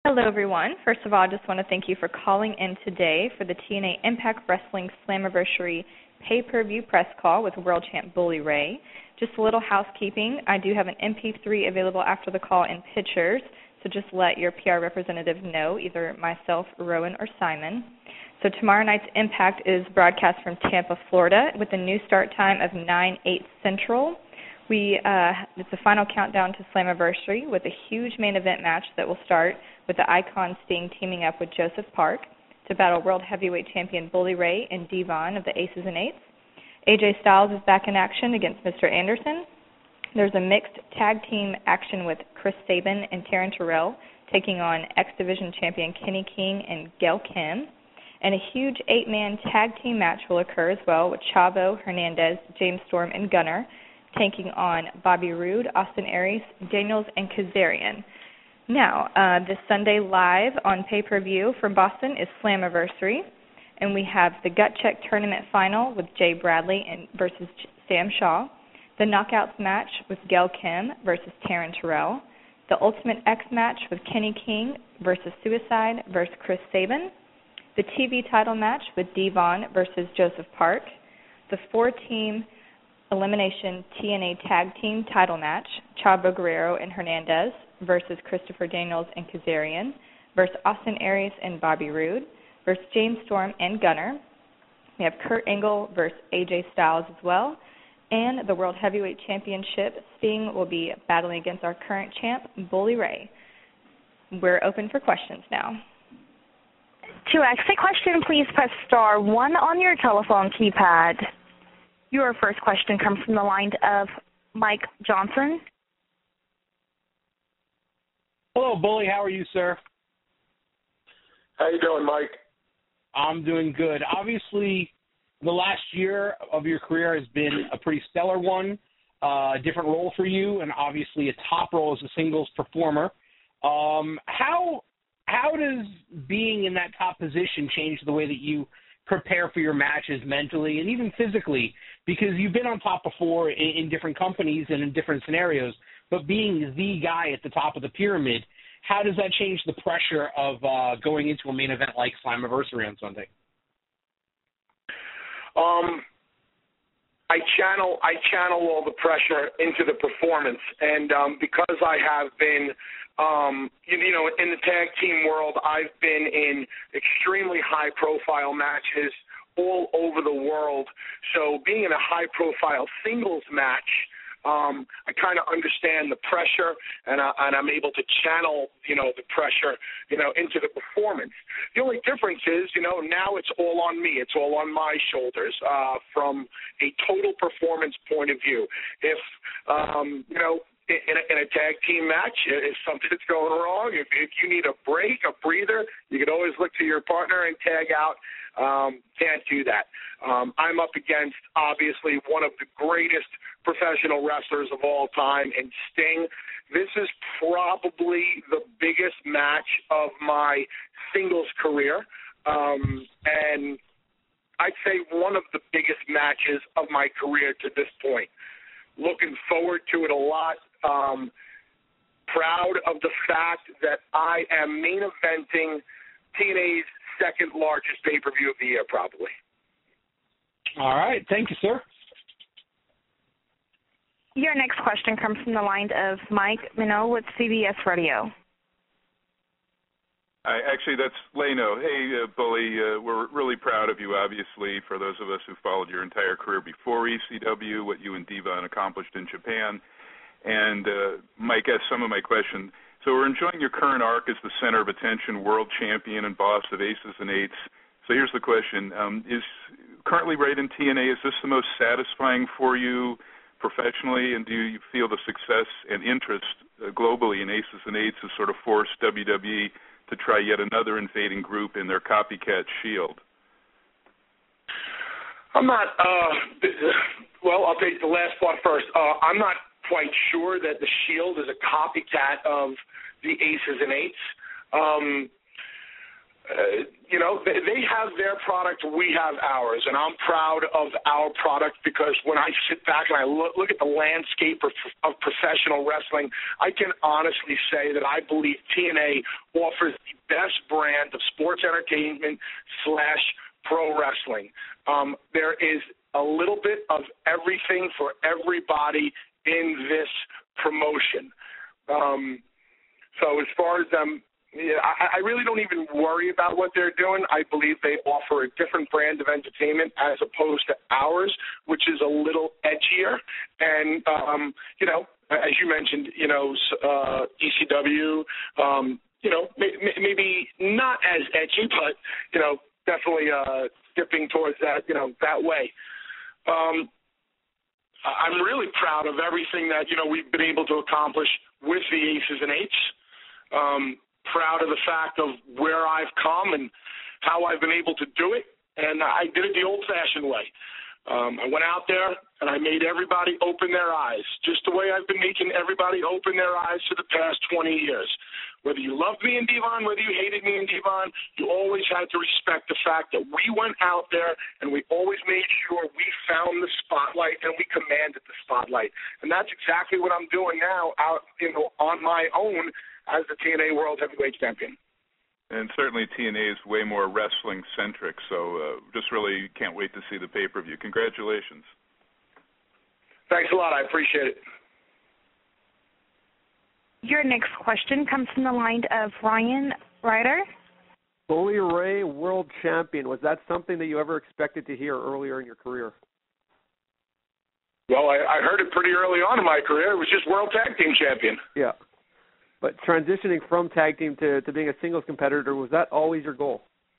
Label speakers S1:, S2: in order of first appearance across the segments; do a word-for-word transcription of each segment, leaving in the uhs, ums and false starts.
S1: Hello, everyone. First of all, I just want to thank you for calling in today for the T N A Impact Wrestling Slammiversary pay-per-view press call with World Champ Bully Ray. Just a little housekeeping. I do have an M P three available after the call in pictures, so just let your P R representative know, either myself, Rowan, or Simon. So tomorrow night's Impact is broadcast from Tampa, Florida, with a new start time of nine, eight Central. We uh, it's the final countdown to Slammiversary with a huge main event match that will start with the Icon Sting teaming up with Joseph Park to battle World Heavyweight Champion Bully Ray and Devon of the Aces and Eights. A J Styles is back in action against Mister Anderson. There's a mixed tag team action with Chris Sabin and Taryn Terrell taking on X Division champion Kenny King and Gail Kim. And a huge eight-man tag team match will occur as well with Chavo, Hernandez, James Storm, and Gunner taking on Bobby Roode, Austin Aries, Daniels, and Kazarian. Now, uh, this Sunday live on pay-per-view from Boston is Slammiversary, and we have the Gut Check Tournament Final with Jay Bradley and versus Sam Shaw, the Knockouts match with Gail Kim versus Taryn Terrell, the Ultimate X match with Kenny King versus Suicide versus Chris Sabin, the T V title match with Devon versus Joseph Park, the four-team Elimination T N A Tag Team title match, Chavo Guerrero and Hernandez versus Christopher Daniels and Kazarian, versus Austin Aries and Bobby Roode, versus James Storm and Gunner. We have Kurt Angle versus A J Styles as well. And the World Heavyweight Championship, Sting will be battling against our current champ, Bully Ray. We're open for questions now.
S2: To ask a question, please press star one on your telephone keypad. Your first question comes from the line of Mike Johnson.
S3: Hello, Bully. How are you, sir?
S4: How you doing, Mike?
S3: I'm doing good. Obviously, the last year of your career has been a pretty stellar one, uh, a different role for you, and obviously a top role as a singles performer. Um, how how does being in that top position change the way that you prepare for your matches mentally and even physically? Because you've been on top before in, in different companies and in different scenarios, but being the guy at the top of the pyramid, how does that change the pressure of uh, going into a main event like Slammiversary on Sunday?
S4: Um, I channel I channel all the pressure into the performance, and um, because I have been, um, you, you know, in the tag team world, I've been in extremely high-profile matches all over the world. So being in a high-profile singles match, Um, I kind of understand the pressure, and, I, and I'm able to channel, you know, the pressure, you know, into the performance. The only difference is, you know, now it's all on me. It's all on my shoulders uh, from a total performance point of view. If, um, you know, in a, in a tag team match, if something's going wrong, if, if you need a break, a breather, you can always look to your partner and tag out. Um, can't do that. Um, I'm up against, obviously, one of the greatest professional wrestlers of all time, and Sting. This is probably the biggest match of my singles career, um, and I'd say one of the biggest matches of my career to this point. Looking forward to it a lot. Um, proud of the fact that I am main eventing T N A's second largest pay-per-view of the year, probably.
S3: All right. Thank you, sir.
S2: Your next question comes from the line of Mike Minogue with C B S Radio.
S5: Hi, actually, that's Leno. Hey, uh, Bully, uh, we're really proud of you, obviously, for those of us who followed your entire career before E C W, what you and Devon accomplished in Japan. And uh, Mike asked some of my questions. So we're enjoying your current arc as the center of attention, world champion and boss of Aces and Eights. So here's the question. Um, is currently right in T N A, is this the most satisfying for you professionally, and do you feel the success and interest uh, globally in Aces and Eights has sort of forced W W E to try yet another invading group in their copycat Shield?
S4: I'm not, uh, well, I'll take the last part first. Uh, I'm not quite sure that the Shield is a copycat of the Aces and Eights. Um, Uh, you know, they, they have their product, we have ours, and I'm proud of our product because when I sit back and I look, look at the landscape of, of professional wrestling, I can honestly say that I believe T N A offers the best brand of sports entertainment slash pro wrestling. Um, there is a little bit of everything for everybody in this promotion. Um, so as far as them, Yeah, I, I really don't even worry about what they're doing. I believe they offer a different brand of entertainment as opposed to ours, which is a little edgier. And, um, you know, as you mentioned, you know, uh, E C W, um, you know, may, maybe not as edgy, but, you know, definitely uh, dipping towards that, you know, that way. Um, I'm really proud of everything that, you know, we've been able to accomplish with the Aces and Eights. Um, proud of the fact of where I've come and how I've been able to do it, and I did it the old-fashioned way. Um, I went out there, and I made everybody open their eyes, just the way I've been making everybody open their eyes for the past twenty years. Whether you loved me and Devon, whether you hated me and Devon, you always had to respect the fact that we went out there, and we always made sure we found the spotlight, and we commanded the spotlight. And that's exactly what I'm doing now out, you know, on my own, as the T N A World Heavyweight Champion.
S5: And certainly T N A is way more wrestling-centric, so uh, just really can't wait to see the pay-per-view. Congratulations.
S4: Thanks a lot. I appreciate it.
S2: Your next question comes from the line of Ryan Ryder.
S6: Bully Ray, world champion. Was that something that you ever expected to hear earlier in your career?
S4: Well, I, I heard it pretty early on in my career. It was just world tag team champion.
S6: Yeah. But transitioning from tag team to, to being a singles competitor, was that always your goal?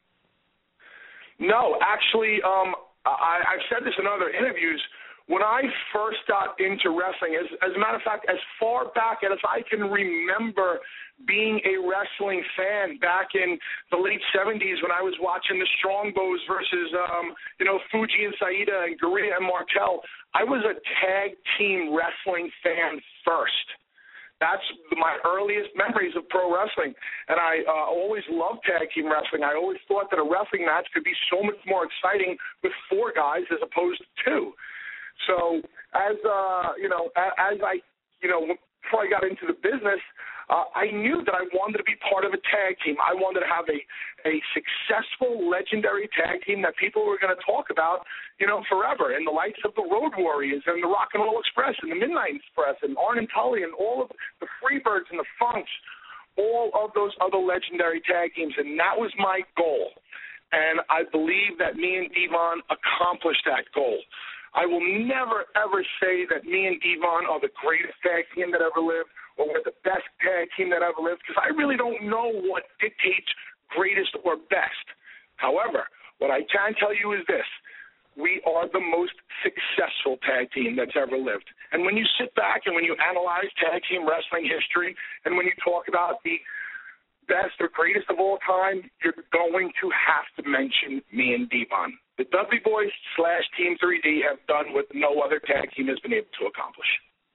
S4: No, actually, um, I, I've said this in other interviews. When I first got into wrestling, as, as a matter of fact, as far back as I can remember being a wrestling fan back in the late seventies when I was watching the Strongbos versus, um, you know, Fuji and Saida and Gorilla and Martel, I was a tag team wrestling fan first. That's my earliest memories of pro wrestling, and I uh, always loved tag team wrestling. I always thought that a wrestling match could be so much more exciting with four guys as opposed to two. So as uh, you know, as I, you know, before I got into the business, uh, I knew that I wanted to be part of a tag team. I wanted to have a, a successful, legendary tag team that people were going to talk about, you know, forever, in the likes of the Road Warriors and the Rock and Roll Express and the Midnight Express and Arn and Tully and all of the Freebirds and the Funks, all of those other legendary tag teams, and that was my goal. And I believe that me and Devon accomplished that goal. I will never, ever say that me and Devon are the greatest tag team that ever lived or we're the best tag team that ever lived, because I really don't know what dictates greatest or best. However, what I can tell you is this. We are the most successful tag team that's ever lived. And when you sit back and when you analyze tag team wrestling history and when you talk about the best or greatest of all time, you're going to have to mention me and Devon. The Dudley Boys slash Team three D have done what no other tag team has been able to accomplish.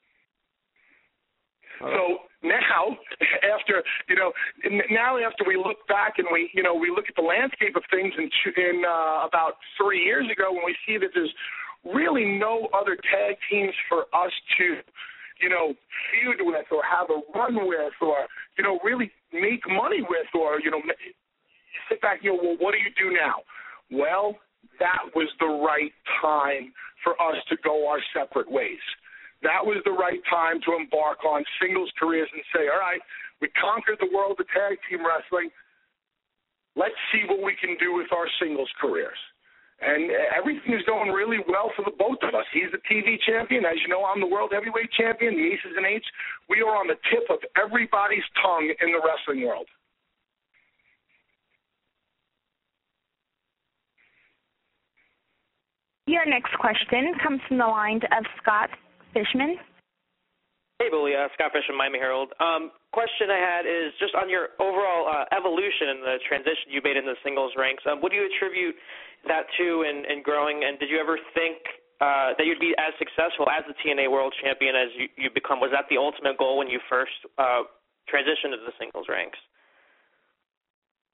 S4: Right. So now, after you know, now after we look back and we you know we look at the landscape of things in, in uh, about three years ago, when we see that there's really no other tag teams for us to you know feud with or have a run with or you know really make money with or you know sit back and you know well what do you do now? Well, that was the right time for us to go our separate ways. That was the right time to embark on singles careers and say, all right, we conquered the world of tag team wrestling. Let's see what we can do with our singles careers. And everything is going really well for the both of us. He's the T V champion. As you know, I'm the world heavyweight champion, the Aces and Eights. We are on the tip of everybody's tongue in the wrestling world.
S2: Your next question comes from the line of Scott Fishman.
S7: Hey, Bully. Uh, Scott Fishman, Miami Herald. Um, question I had is just on your overall uh, evolution and the transition you made in the singles ranks. Um, what do you attribute that to in, in growing, and did you ever think uh, that you'd be as successful as the T N A World Champion as you, you become? Was that the ultimate goal when you first uh, transitioned to the singles ranks?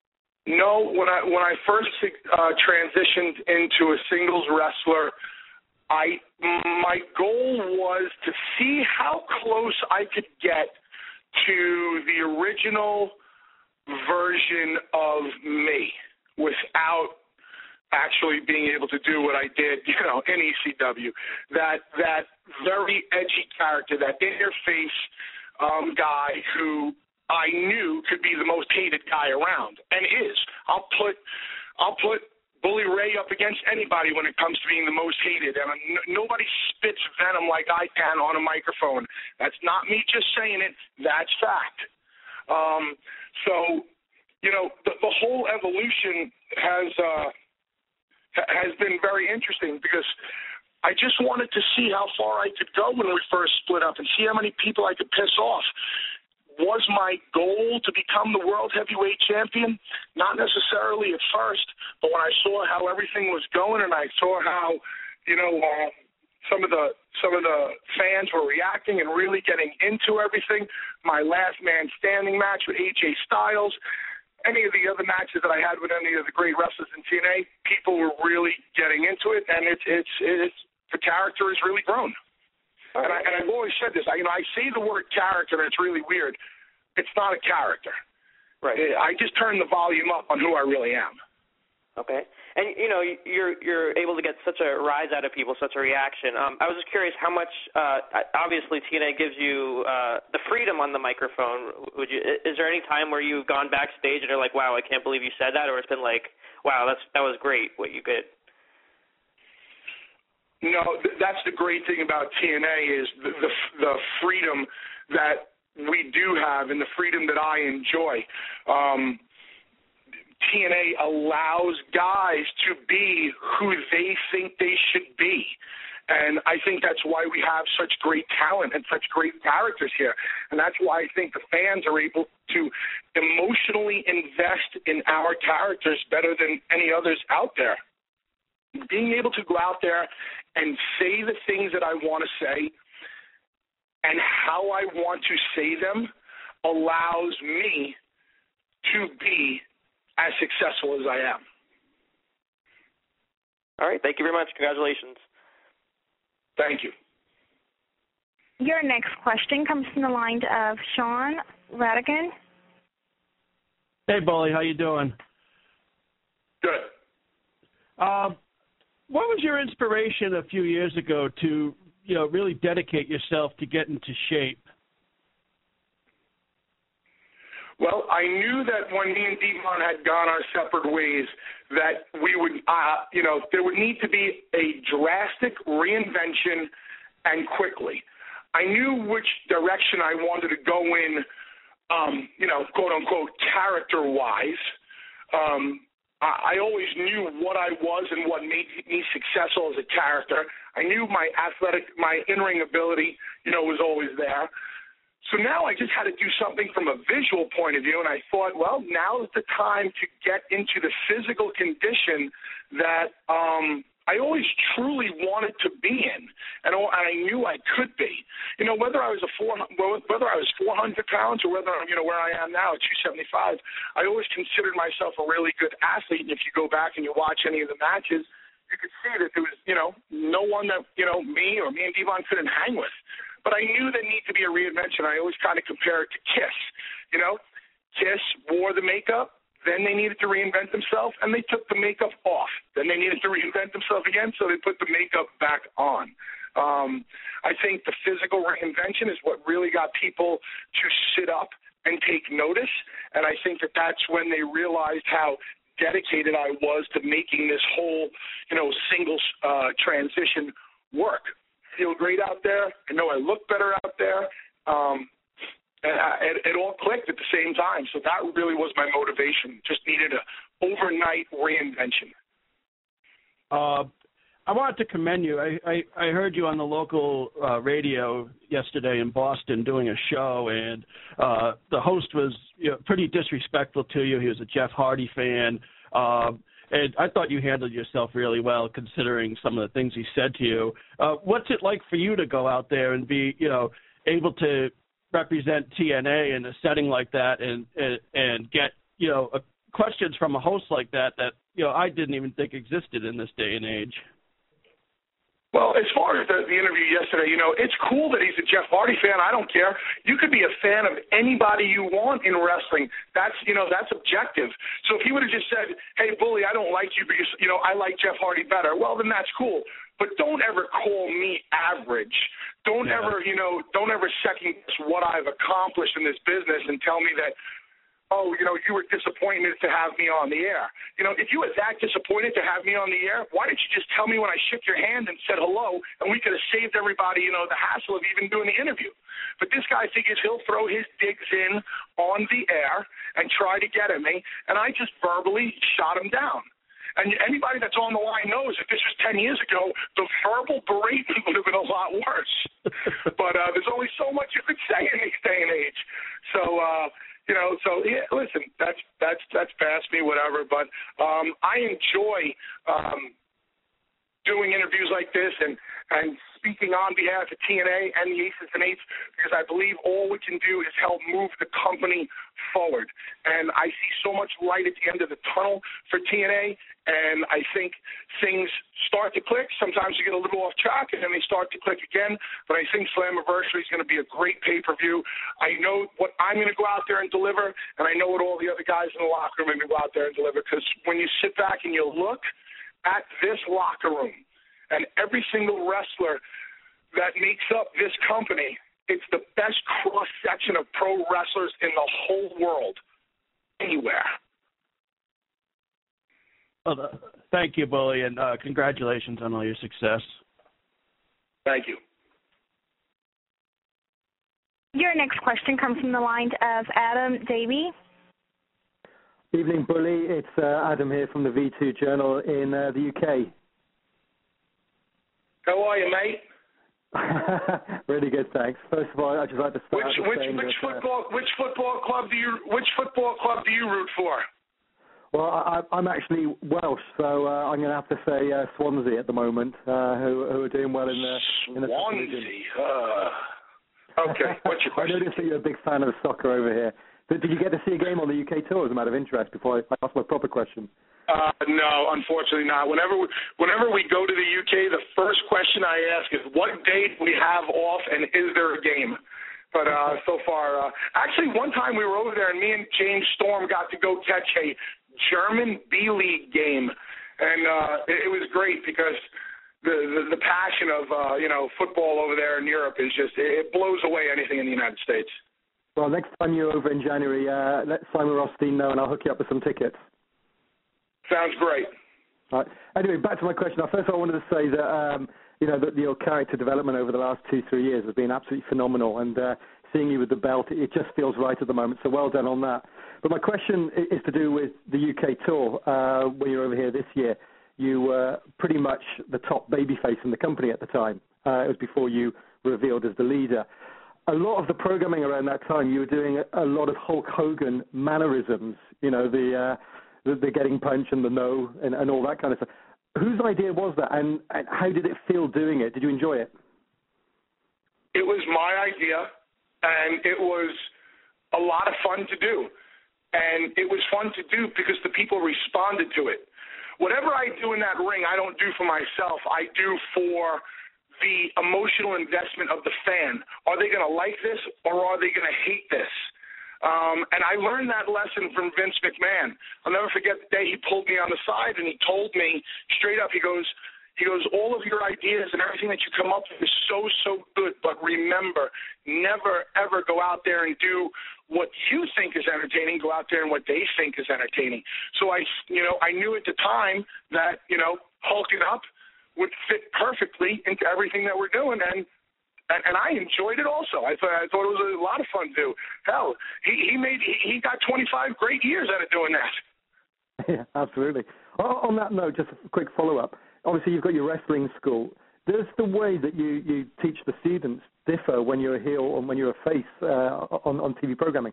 S4: No, when I when I first uh, transitioned into a singles wrestler, I my goal was to see how close I could get to the original version of me without actually being able to do what I did, you know, in E C W. That that very edgy character, that in-your-face um, guy who I knew could be the most hated guy around, and is. I'll put, I'll put Bully Ray up against anybody when it comes to being the most hated, and n- nobody spits venom like I can on a microphone. That's not me just saying it. That's fact. Um, so, you know, the, the whole evolution has uh, has been very interesting because I just wanted to see how far I could go when we first split up and see how many people I could piss off. Was my goal to become the world heavyweight champion? Not necessarily at first, but when I saw how everything was going and I saw how, you know, uh, some of the some of the fans were reacting and really getting into everything, my last man standing match with A J Styles, any of the other matches that I had with any of the great wrestlers in T N A, people were really getting into it, and it's it's it's the character has really grown. And, I, and I've always said this. I, you know, I say the word character, and it's really weird. It's not a character.
S7: Right.
S4: I just turn the volume up on who I really am.
S7: Okay. And, you know, you're you're able to get such a rise out of people, such a reaction. Um, I was just curious how much, uh, obviously, T N A gives you uh, the freedom on the microphone. Would you? Is there any time where you've gone backstage and are like, wow, I can't believe you said that? Or it's been like, wow, that's that was great what you did?
S4: No, th- that's the great thing about T N A is the, the the freedom that we do have and the freedom that I enjoy. Um, T N A allows guys to be who they think they should be. And I think that's why we have such great talent and such great characters here. And that's why I think the fans are able to emotionally invest in our characters better than any others out there. Being able to go out there and say the things that I want to say and how I want to say them allows me to be as successful as I am.
S7: All right. Thank you very much. Congratulations.
S4: Thank you.
S2: Your next question comes from the line of Sean Radigan.
S8: Hey, Bully. How you doing?
S4: Good.
S8: Um, what was your inspiration a few years ago to, you know, really dedicate yourself to get into shape?
S4: Well, I knew that when me and Devon had gone our separate ways, that we would, uh, you know, there would need to be a drastic reinvention and quickly. I knew which direction I wanted to go in, um, you know, quote unquote, character-wise. Um, I, I always knew what I was and what made me successful as a character. I knew my athletic, my in-ring ability, you know, was always there. So now I just had to do something from a visual point of view, and I thought, well, now is the time to get into the physical condition that um, I always truly wanted to be in, and I knew I could be. You know, whether I was a four, whether I was four hundred pounds or whether I'm, you know, where I am now at two seventy-five, I always considered myself a really good athlete. And if you go back and you watch any of the matches, you could see that there was, you know, no one that, you know, me or me and Devon couldn't hang with. But I knew there needed to be a reinvention. I always kind of compare it to Kiss. You know, Kiss wore the makeup, then they needed to reinvent themselves, and they took the makeup off. Then they needed to reinvent themselves again, so they put the makeup back on. Um, I think the physical reinvention is what really got people to sit up and take notice, and I think that that's when they realized how dedicated I was to making this whole, you know, singles uh, transition work. Feel great out there. I know I look better out there. Um, and I, it, it all clicked at the same time. So that really was my motivation. Just needed a overnight reinvention.
S8: Uh, I wanted to commend you. I, I, I heard you on the local uh, radio yesterday in Boston doing a show, and uh, the host was, you know, pretty disrespectful to you. He was a Jeff Hardy fan. Uh, And I thought you handled yourself really well, considering some of the things he said to you. Uh, what's it like for you to go out there and be, you know, able to represent T N A in a setting like that, and and, and get, you know, a, questions from a host like that that you know I didn't even think existed in this day and age.
S4: Well, as far as the, the interview yesterday, you know, it's cool that he's a Jeff Hardy fan. I don't care. You could be a fan of anybody you want in wrestling. That's, you know, that's objective. So if he would have just said, hey, Bully, I don't like you because, you know, I like Jeff Hardy better, well, then that's cool. But don't ever call me average. Don't yeah. ever, you know, don't ever second guess what I've accomplished in this business and tell me that, oh, you know, you were disappointed to have me on the air. You know, if you were that disappointed to have me on the air, why didn't you just tell me when I shook your hand and said hello, and we could have saved everybody, you know, the hassle of even doing the interview. But this guy figures he'll throw his digs in on the air and try to get at me, and I just verbally shot him down. And anybody that's on the line knows if this was ten years ago, the verbal berating would have been a lot worse. But uh, there's only so much you could say in this day and age. So, uh, You know, so yeah, listen, that's that's that's past me, whatever. But um, I enjoy um, doing interviews like this and, and speaking on behalf of T N A and the Aces and Eights because I believe all we can do is help move the company forward. And I see so much light at the end of the tunnel for T N A, and I think things start to click. Sometimes you get a little off track, and then they start to click again. But I think Slammiversary is going to be a great pay-per-view. I know what I'm going to go out there and deliver, and I know what all the other guys in the locker room are going to go out there and deliver. Because when you sit back and you look at this locker room and every single wrestler that makes up this company, it's the best cross-section of pro wrestlers in the whole world, anywhere.
S8: Well, uh, thank you, Bully, and uh, congratulations on all your success.
S4: Thank you.
S2: Your next question comes from the line of Adam Davey.
S9: Evening, Bully. It's uh, Adam here from the V two Journal in uh, the U K.
S4: How are you, mate?
S9: Really good, thanks. First of all, I'd just like to start
S4: which,
S9: with
S4: which,
S9: saying
S4: which
S9: that,
S4: football uh, which football club do you which football club do you root for?
S9: Well, I, I'm actually Welsh, so uh, I'm going to have to say uh, Swansea at the moment, uh, who, who are doing well in the in the
S4: Swansea. Uh, okay, what's your question?
S9: I noticed that you're a big fan of soccer over here. Did, did you get to see a game on the U K tour as a matter of interest before I ask my proper question?
S4: Uh, no, unfortunately not. Whenever we, whenever we go to the U K, the first question I ask is what day do we have off and is there a game? But uh, so far, uh, actually one time we were over there and me and James Storm got to go catch a German B-League game. And uh, it, it was great because the, the, the passion of, uh, you know, football over there in Europe is just, it, it blows away anything in the United States.
S9: Well, next time you're over in January, uh, let Simon Rothstein know and I'll hook you up with some tickets.
S4: Sounds great.
S9: All right. Anyway, back to my question. Now, first of all, I wanted to say that, um, you know, that your character development over the last two, three years has been absolutely phenomenal. And uh, seeing you with the belt, it just feels right at the moment. So well done on that. But my question is to do with the U K tour. Uh, when you were over here this year, you were pretty much the top babyface in the company at the time. Uh, it was before you were revealed as the leader. A lot of the programming around that time, you were doing a, a lot of Hulk Hogan mannerisms, you know, the... Uh, The, the getting punch and the no and, and all that kind of stuff. Whose idea was that, and, and how did it feel doing it? Did you enjoy it?
S4: It was my idea, and it was a lot of fun to do. And it was fun to do because the people responded to it. Whatever I do in that ring, I don't do for myself. I do for the emotional investment of the fan. Are they going to like this, or are they going to hate this? Um, and I learned that lesson from Vince McMahon. I'll never forget the day he pulled me on the side and he told me straight up, he goes, he goes, all of your ideas and everything that you come up with is so, so good, but remember, never, ever go out there and do what you think is entertaining, go out there and what they think is entertaining. So I, you know, I knew at the time that, you know, hulking up would fit perfectly into everything that we're doing, and And, and I enjoyed it also. I thought I thought it was a lot of fun to do. Hell, he he made he, he got twenty-five great years out of doing that.
S9: Yeah, absolutely. On that note, just a quick follow-up. Obviously, you've got your wrestling school. Does the way that you, you teach the students differ when you're a heel and when you're a face uh, on, on T V programming?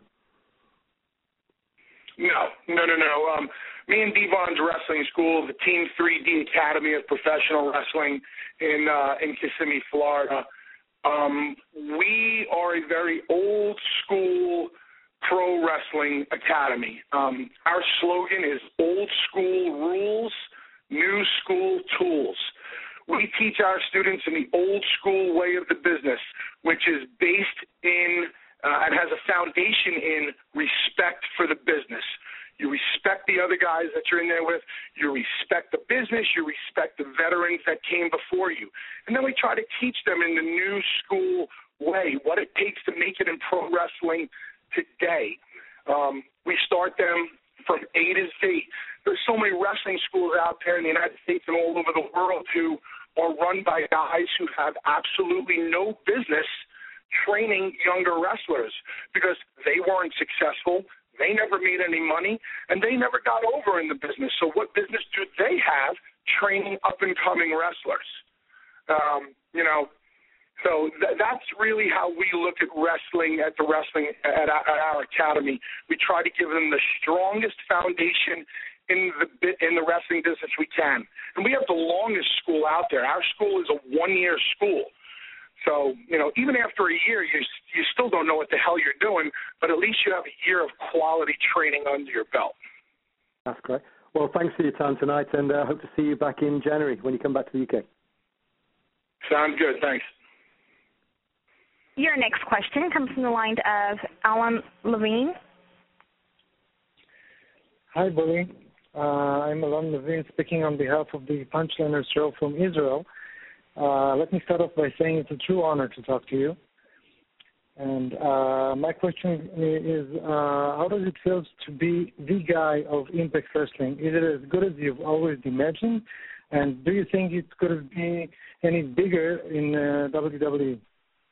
S4: No, no, no, no. Um, me and Devon's wrestling school, the Team three D Academy of Professional Wrestling in uh, in Kissimmee, Florida. Um, we are a very old school Pro Wrestling Academy. Um, our slogan is old school rules, new school tools. We teach our students in the old school way of the business, which is based in uh, and has a foundation in respect for the business. You respect the other guys that you're in there with. You respect the business. You respect the veterans that came before you. And then we try to teach them in the new school way what it takes to make it in pro wrestling today. Um, we start them from A to Z. There's so many wrestling schools out there in the United States and all over the world who are run by guys who have absolutely no business training younger wrestlers because they weren't successful, they never made any money, and they never got over in the business. So what business do they have training up-and-coming wrestlers? Um, you know, so th- that's really how we look at wrestling at the wrestling at our, at our academy. We try to give them the strongest foundation in the in the wrestling business we can. And we have the longest school out there. Our school is a one-year school. So, you know, even after a year, you you still don't know what the hell you're doing, but at least you have a year of quality training under your belt.
S9: That's great. Well, thanks for your time tonight, and I uh, hope to see you back in January when you come back to the U K.
S4: Sounds good. Thanks.
S2: Your next question comes from the line of Alan Levine.
S10: Hi, Bully. Uh, I'm Alan Levine speaking on behalf of the Punchliners show from Israel. Uh, let me start off by saying it's a true honor to talk to you. And uh, my question is, uh, how does it feel to be the guy of Impact Wrestling? Is it as good as you've always imagined? And do you think it could be any bigger in uh, W W E?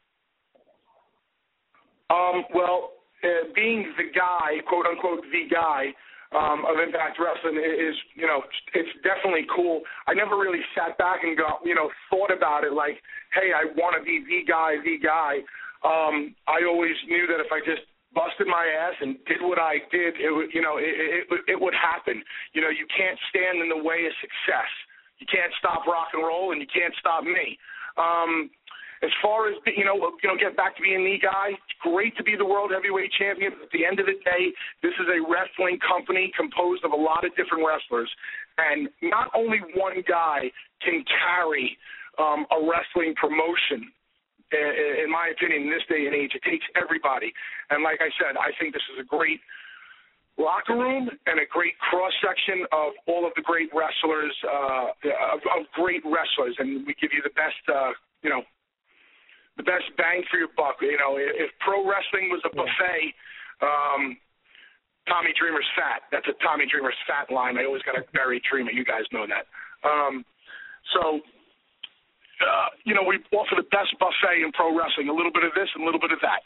S4: Um, well, uh, being the guy, quote unquote, the guy um, of Impact Wrestling is, you know, it's definitely cool. I never really sat back and got, you know, thought about it like, hey, I want to be the guy, the guy. Um, I always knew that if I just busted my ass and did what I did, it would, you know, it, it, it would happen. You know, you can't stand in the way of success. You can't stop rock and roll, and you can't stop me. Um, As far as, you know, you know, get back to being the guy, it's great to be the world heavyweight champion. But at the end of the day, this is a wrestling company composed of a lot of different wrestlers. And not only one guy can carry um, a wrestling promotion. In my opinion, in this day and age, it takes everybody. And like I said, I think this is a great locker room and a great cross-section of all of the great wrestlers, uh, of, of great wrestlers. And we give you the best, uh, you know, the best bang for your buck. You know, if pro wrestling was a buffet, um, Tommy Dreamer's fat. That's a Tommy Dreamer's fat line. I always got to bury Dreamer. You guys know that. Um, so, uh, you know, we offer the best buffet in pro wrestling, a little bit of this and a little bit of that.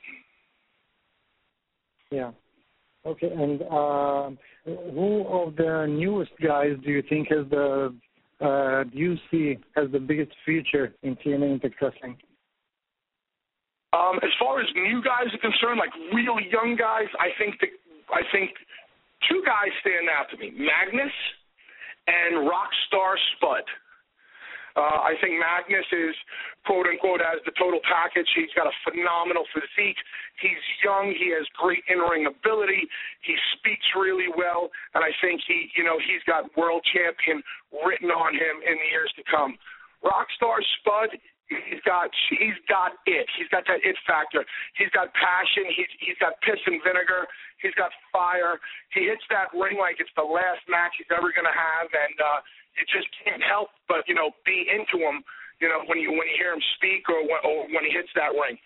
S10: Yeah. Okay, and uh, who of the newest guys do you think has the, uh, do you see has the biggest future in T N A Impact Wrestling?
S4: Um, as far as new guys are concerned, like really young guys, I think the, I think two guys stand out to me: Magnus and Rockstar Spud. Uh, I think Magnus is, quote unquote, as the total package. He's got a phenomenal physique. He's young. He has great in-ring ability. He speaks really well, and I think he, you know, he's got world champion written on him in the years to come. Rockstar Spud. He's got he's got it. He's got that it factor. He's got passion. He's he's got piss and vinegar. He's got fire. He hits that ring like it's the last match he's ever going to have, and uh, you just can't help but you know be into him. You know when you when you hear him speak or when, or when he hits that ring.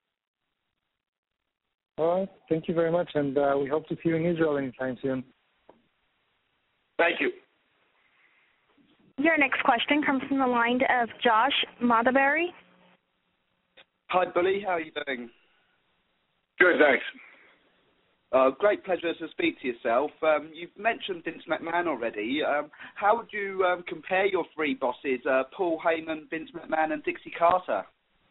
S10: All right. Thank you very much, and uh, we hope to see you in Israel anytime soon.
S4: Thank you.
S2: Your next question comes from the line of Josh Madaberry.
S11: Hi, Bully. How are you doing?
S4: Good, thanks.
S11: Uh, great pleasure to speak to yourself. Um, you've mentioned Vince McMahon already. Um, how would you um, compare your three bosses, uh, Paul Heyman, Vince McMahon, and Dixie Carter?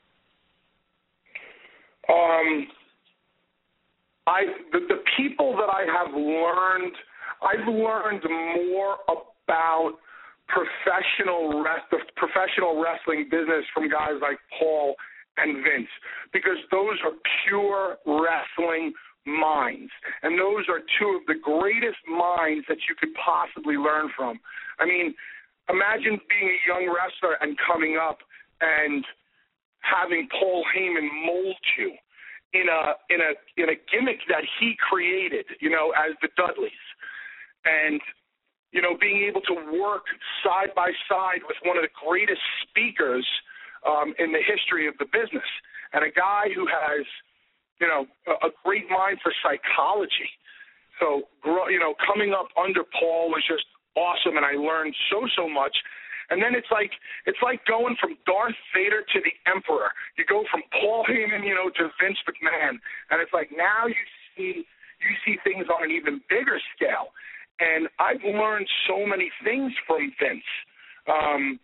S4: Um, I the, the people that I have learned, I've learned more about professional rest, the professional wrestling business from guys like Paul and Vince, because those are pure wrestling minds, and those are two of the greatest minds that you could possibly learn from. I mean, imagine being a young wrestler and coming up and having Paul Heyman mold you in a in a in a gimmick that he created, you know, as the Dudleys, and you know, being able to work side by side with one of the greatest speakers um, in the history of the business, and a guy who has, you know, a, a great mind for psychology. So, you know, coming up under Paul was just awesome, and I learned so so much. And then it's like it's like going from Darth Vader to the Emperor. You go from Paul Heyman, you know, to Vince McMahon, and it's like now you see you see things on an even bigger scale. And I've learned so many things from Vince, um,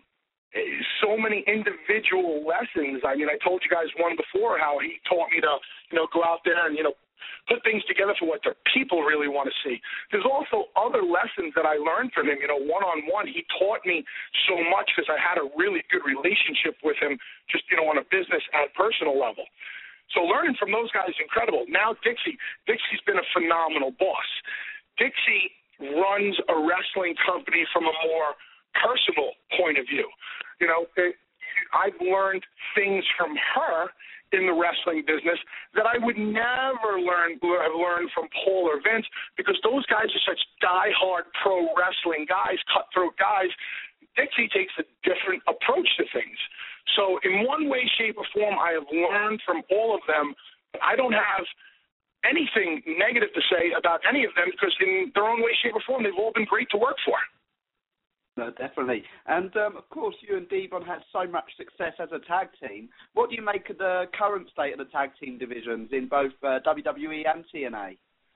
S4: so many individual lessons. I mean, I told you guys one before how he taught me to, you know, go out there and, you know, put things together for what the people really want to see. There's also other lessons that I learned from him, you know, one-on-one. He taught me so much because I had a really good relationship with him just, you know, on a business and personal level. So learning from those guys is incredible. Now Dixie, Dixie's been a phenomenal boss. Dixie runs a wrestling company from a more personal point of view. You know, it, I've learned things from her in the wrestling business that I would never learn have learned from Paul or Vince, because those guys are such diehard pro wrestling guys, cutthroat guys. Dixie takes a different approach to things. So in one way, shape, or form, I have learned from all of them. I don't have anything negative to say about any of them, because in their own way, shape, or form, they've all been great to work for.
S11: No, definitely. And, um, of course, you and Devon had so much success as a tag team. What do you make of the current state of the tag team divisions in both uh, W W E and T N A?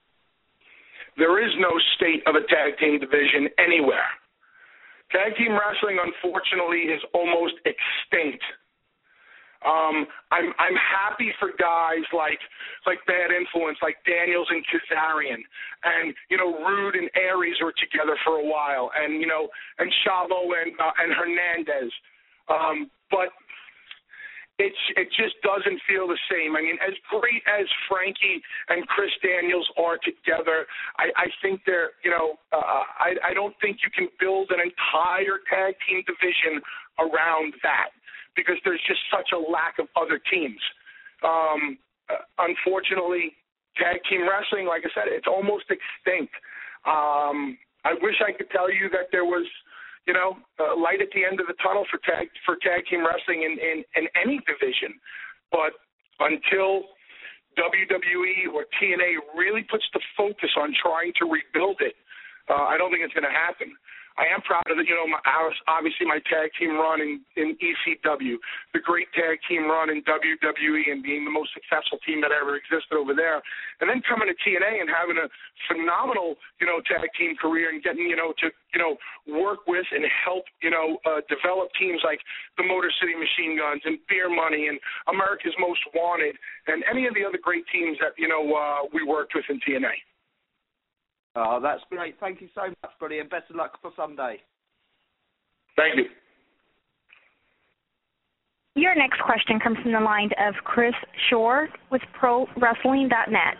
S4: There is no state of a tag team division anywhere. Tag team wrestling, unfortunately, is almost extinct. Um, I'm I'm happy for guys like like Bad Influence, like Daniels and Kazarian, and you know Rude and Aries were together for a while, and you know and Chavo and uh, and Hernandez, um, but it's it just doesn't feel the same. I mean, as great as Frankie and Chris Daniels are together, I, I think they're you know uh, I I don't think you can build an entire tag team division around that, because there's just such a lack of other teams. Um, uh, unfortunately, tag team wrestling, like I said, it's almost extinct. Um, I wish I could tell you that there was, you know, uh, light at the end of the tunnel for tag for tag team wrestling in, in, in any division. But until W W E or T N A really puts the focus on trying to rebuild it, uh, I don't think it's going to happen. I am proud of the, you know, my, obviously my tag team run in, in E C W, the great tag team run in W W E, and being the most successful team that ever existed over there, and then coming to T N A and having a phenomenal, you know, tag team career and getting, you know, to, you know, work with and help, you know, uh, develop teams like the Motor City Machine Guns and Beer Money and America's Most Wanted and any of the other great teams that, you know, uh, we worked with in T N A.
S11: Oh, that's great. Thank you so much, buddy, and best of luck for Sunday.
S4: Thank you.
S2: Your next question comes from the line of Chris Shore with Pro Wrestling dot net.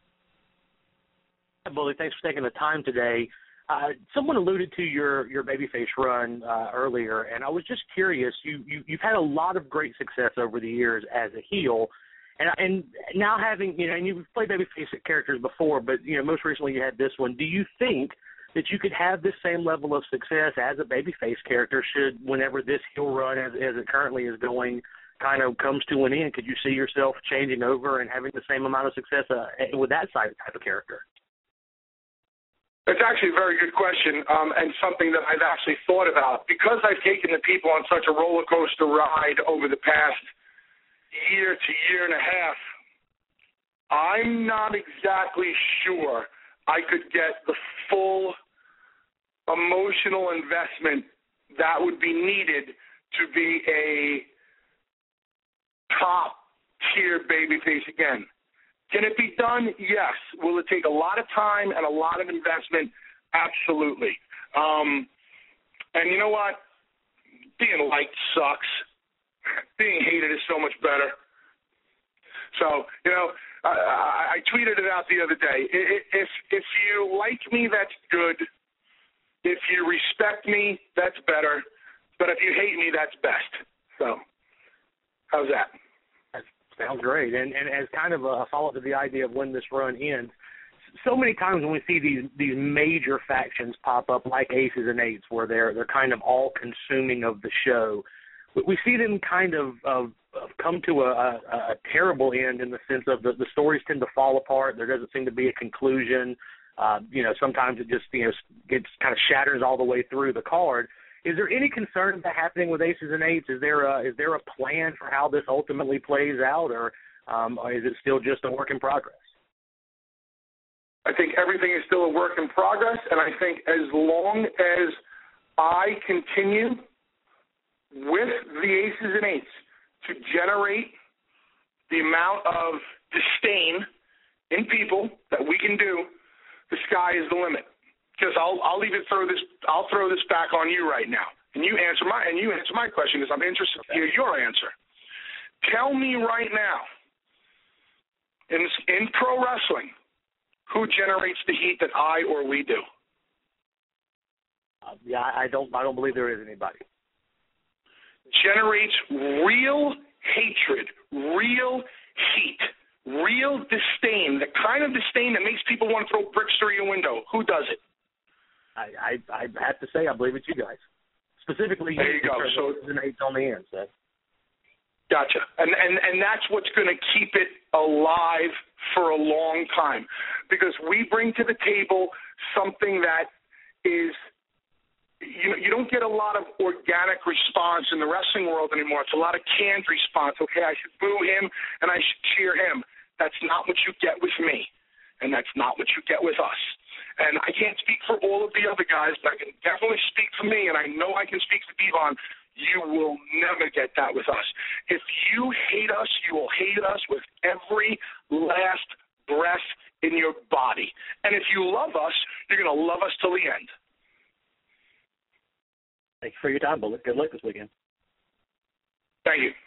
S12: Hi, Bully. Thanks for taking the time today. Uh, someone alluded to your, your babyface run uh, earlier, and I was just curious. You, you, you've had a lot of great success over the years as a heel. And and now having, you know, and you've played babyface characters before, but, you know, most recently you had this one. Do you think that you could have this same level of success as a babyface character should, whenever this heel run, as, as it currently is going, kind of comes to an end? Could you see yourself changing over and having the same amount of success uh, with that side type of character?
S4: It's actually a very good question, um, and something that I've actually thought about. Because I've taken the people on such a roller coaster ride over the past year to year and a half, I'm not exactly sure I could get the full emotional investment that would be needed to be a top-tier babyface again. Can it be done? Yes. Will it take a lot of time and a lot of investment? Absolutely. Um, and you know what? Being liked sucks. Being hated is so much better. So, you know, I, I tweeted it out the other day. If if you like me, that's good. If you respect me, that's better. But if you hate me, that's best. So, how's that?
S12: That sounds great. And and as kind of a follow-up to the idea of when this run ends, so many times when we see these these major factions pop up like Aces and Eights, where they're they're kind of all consuming of the show, we see them kind of, of, of come to a, a, a terrible end in the sense of the, the stories tend to fall apart. There doesn't seem to be a conclusion. Uh, you know, sometimes it just, you know, gets kind of shatters all the way through the card. Is there any concern that happening with Aces and Eights? Is there a, is there a plan for how this ultimately plays out, or, um, or is it still just a work in progress?
S4: I think everything is still a work in progress, and I think as long as I continue with the Aces and Eights to generate the amount of disdain in people that we can do, the sky is the limit. Because I'll I'll even throw this I'll throw this back on you right now, and you answer my and you answer my question because I'm interested to hear your answer. Tell me right now, in in pro wrestling, who generates the heat that I or we do?
S12: Uh, yeah, I don't I don't believe there is anybody.
S4: Generates real hatred, real heat, real disdain, the kind of disdain that makes people want to throw bricks through your window. Who does it?
S12: I, I, I have to say I believe it's you guys. Specifically,
S4: there you go. So
S12: an eight on the end, so.
S4: Gotcha. And, and, and that's what's going to keep it alive for a long time, because we bring to the table something that is, you know, you don't get a lot of organic response in the wrestling world anymore. It's a lot of canned response. Okay, I should boo him and I should cheer him. That's not what you get with me, and that's not what you get with us. And I can't speak for all of the other guys, but I can definitely speak for me, and I know I can speak for Devon. You will never get that with us. If you hate us, you will hate us with every last breath in your body. And if you love us, you're going to love us till the end.
S12: Thank you for your time, Bullet. Good luck this weekend.
S4: Thank you.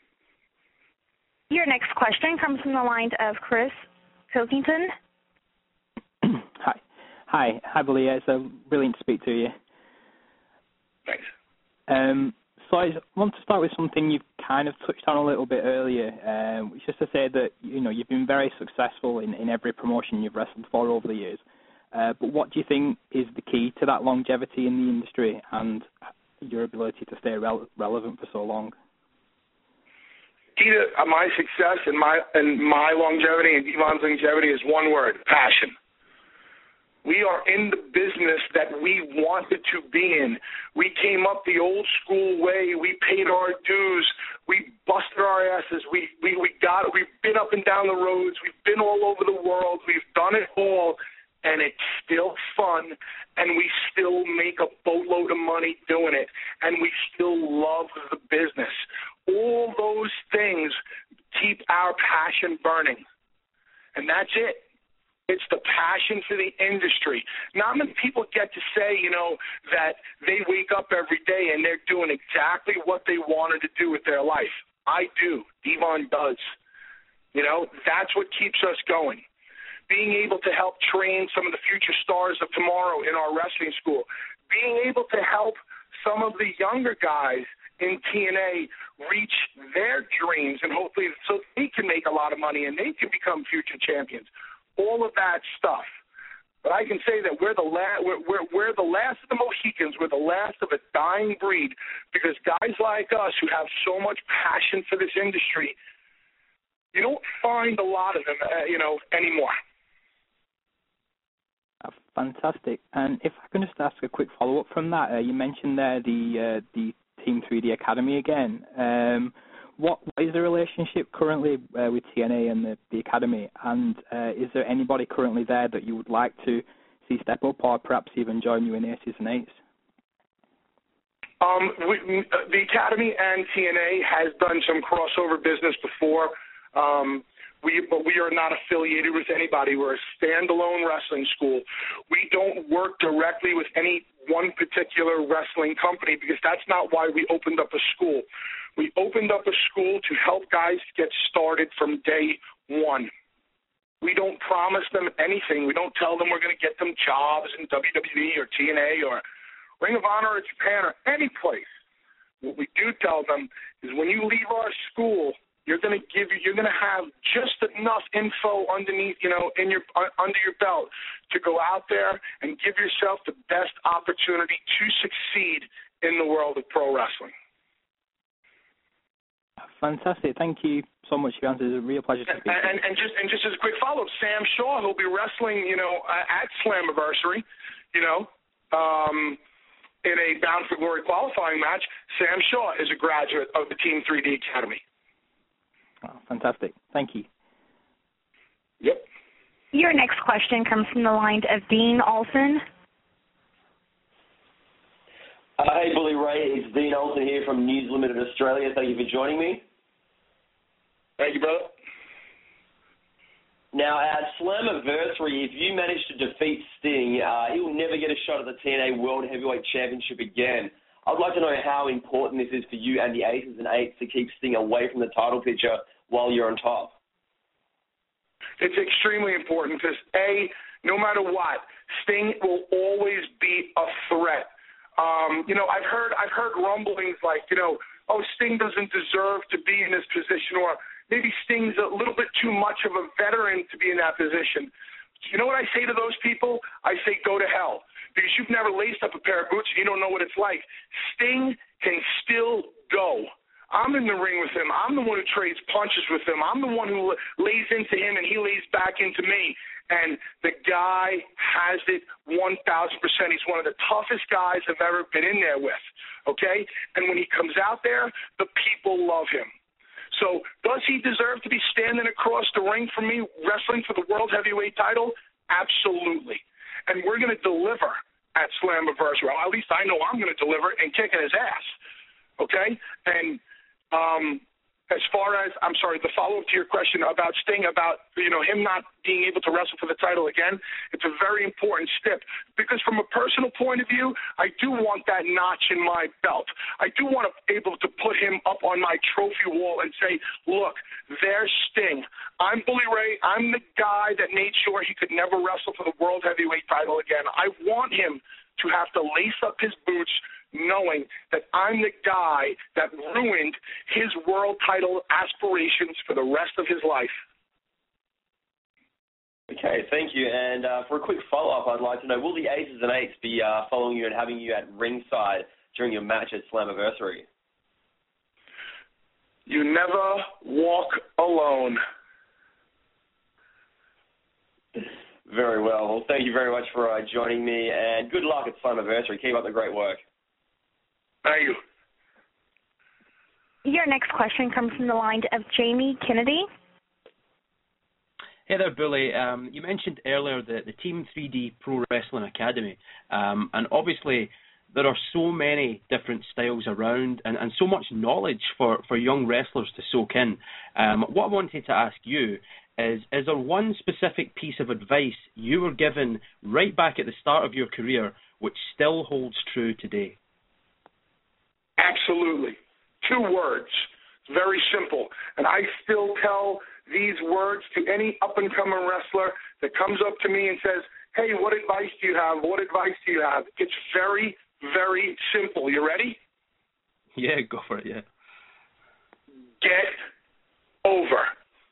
S2: Your next question comes from the line of Chris Pilkington.
S13: Hi. Hi. Hi, Bully. It's uh, brilliant to speak to you.
S4: Thanks.
S13: Um, so I want to start with something you've kind of touched on a little bit earlier, um, which is to say that, you know, you've been very successful in, in every promotion you've wrestled for over the years. Uh, but what do you think is the key to that longevity in the industry and your ability to stay re- relevant for so long?
S4: Key to my success and my and my longevity and Devon's longevity is one word: passion. We are in the business that we wanted to be in. We came up the old school way. We paid our dues. We busted our asses. We we we got. We've been up and down the roads. We've been all over the world. We've done it all. And it's still fun, and we still make a boatload of money doing it, and we still love the business. All those things keep our passion burning, and that's it. It's the passion for the industry. Not many people get to say, you know, that they wake up every day and they're doing exactly what they wanted to do with their life. I do. Devon does. You know, that's what keeps us going. Being able to help train some of the future stars of tomorrow in our wrestling school, being able to help some of the younger guys in T N A reach their dreams and hopefully so they can make a lot of money and they can become future champions. All of that stuff. But I can say that we're the la- we're, we're, we're the last of the Mohicans. We're the last of a dying breed, because guys like us who have so much passion for this industry, you don't find a lot of them, uh, you know, anymore.
S13: Fantastic. And if I can just ask a quick follow-up from that, uh, you mentioned there the uh, the Team three D Academy again. Um, what, what is the relationship currently uh, with T N A and the, the Academy? And uh, is there anybody currently there that you would like to see step up or perhaps even join you in Aces and Eights?
S4: Um, we, the Academy and T N A has done some crossover business before. Um We, but we are not affiliated with anybody. We're a standalone wrestling school. We don't work directly with any one particular wrestling company, because that's not why we opened up a school. We opened up a school to help guys get started from day one. We don't promise them anything. We don't tell them we're going to get them jobs in W W E or T N A or Ring of Honor or Japan or any place. What we do tell them is when you leave our school, you're going to give you, you're going to have just enough info underneath, you know, in your uh, under your belt to go out there and give yourself the best opportunity to succeed in the world of pro wrestling.
S13: Fantastic. Thank you so much for your answers. It's a real pleasure to speak.
S4: And, and, and just and just as a quick follow-up, Sam Shaw, who'll be wrestling, you know, at Slammiversary, you know, um, in a Bound for Glory qualifying match. Sam Shaw is a graduate of the Team three D Academy.
S13: Oh, fantastic. Thank you.
S4: Yep.
S2: Your next question comes from the line of Dean Olson.
S14: Uh, hey, Bully Ray. It's Dean Olson here from News Limited Australia. Thank you for joining me.
S4: Thank you, brother.
S14: Now, at Slammiversary, if you manage to defeat Sting, uh, he will never get a shot at the T N A World Heavyweight Championship again. I'd like to know how important this is for you and the Aces and Eights to keep Sting away from the title picture while you're on top.
S4: It's extremely important because, A, no matter what, Sting will always be a threat. Um, you know, I've heard I've heard rumblings like, you know, oh, Sting doesn't deserve to be in this position, or maybe Sting's a little bit too much of a veteran to be in that position. You know what I say to those people? I say go to hell, because you've never laced up a pair of boots and you don't know what it's like. Sting can still go. I'm in the ring with him. I'm the one who trades punches with him. I'm the one who lays into him and he lays back into me. And the guy has it one thousand percent. He's one of the toughest guys I've ever been in there with, okay? And when he comes out there, the people love him. So does he deserve to be standing across the ring from me wrestling for the World Heavyweight title? Absolutely. And we're going to deliver at Slammiversary. Well, at least I know I'm going to deliver and kicking his ass, okay? And um, as far as, I'm sorry, the follow-up to your question about Sting, about, you know, him not being able to wrestle for the title again, it's a very important step. Because from a personal point of view, I do want that notch in my belt. I do want to be able to put him up on my trophy wall and say, look, there's Sting. I'm Bully Ray. I'm the guy that made sure he could never wrestle for the World Heavyweight title again. I want him to have to lace up his boots knowing that I'm the guy that ruined his world title aspirations for the rest of his life.
S14: Okay, thank you. And uh, for a quick follow-up, I'd like to know, will the Aces and Eights be uh, following you and having you at ringside during your match at Slammiversary?
S4: You never walk alone.
S14: Very well. Well, thank you very much for uh, joining me, and good luck at Slammiversary. Keep up the great work.
S4: Thank you.
S2: Your next question comes from the line of Jamie Kennedy.
S15: Hey there, Bully. Um, you mentioned earlier the, the Team three D Pro Wrestling Academy, um, and obviously there are so many different styles around and, and so much knowledge for, for young wrestlers to soak in. Um, what I wanted to ask you is, is there one specific piece of advice you were given right back at the start of your career which still holds true today?
S4: Absolutely. Two words. It's very simple. And I still tell these words to any up-and-coming wrestler that comes up to me and says, hey, what advice do you have? What advice do you have? It's very, very simple. You ready?
S15: Yeah, go for it, yeah.
S4: Get over.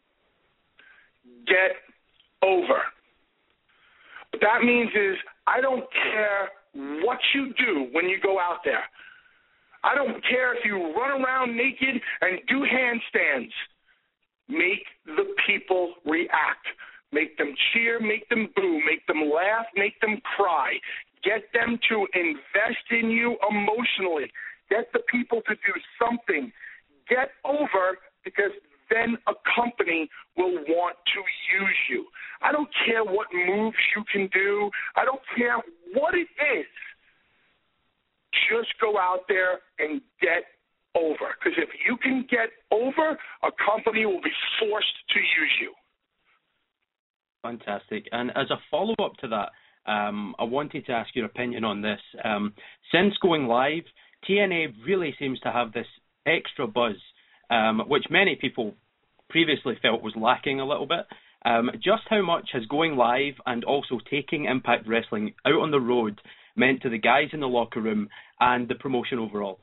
S4: Get over. What that means is I don't care what you do when you go out there. I don't care if you run around naked and do handstands. Make the people react. Make them cheer, make them boo, make them laugh, make them cry. Get them to invest in you emotionally. Get the people to do something. Get over, because then a company will want to use you. I don't care what moves you can do. I don't care what it is. Just go out there and get over. Because if you can get over, a company will be forced to use you.
S15: Fantastic. And as a follow-up to that, um, I wanted to ask your opinion on this. Um, since going live, T N A really seems to have this extra buzz, um, which many people previously felt was lacking a little bit. Um, just how much has going live and also taking Impact Wrestling out on the road meant to the guys in the locker room and the promotion overall?